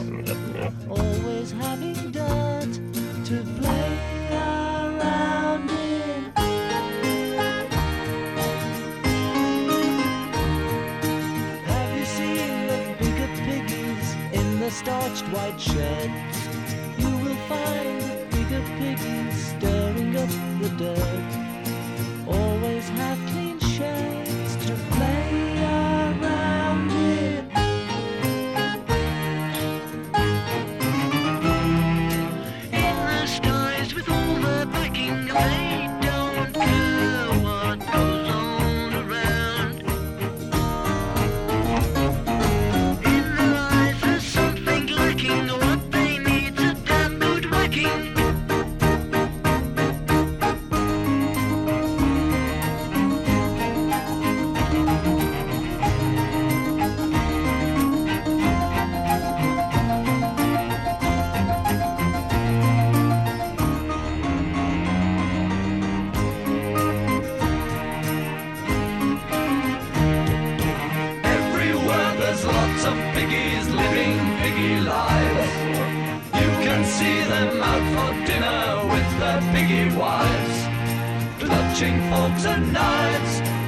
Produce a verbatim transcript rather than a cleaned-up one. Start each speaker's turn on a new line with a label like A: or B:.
A: always having dirt to play around in. Have you seen the bigger piggies in the starched white sheds? You will find the bigger piggies stirring up the dirt, always have clean sheds to play around in. In the skies with all the backing, they don't care what goes on around. In their eyes there's something lacking, what they need's a damn good whacking. Everywhere there's lots of piggies living piggy lives. You can see them out for dinner with their piggy wives, clutching forks and knives.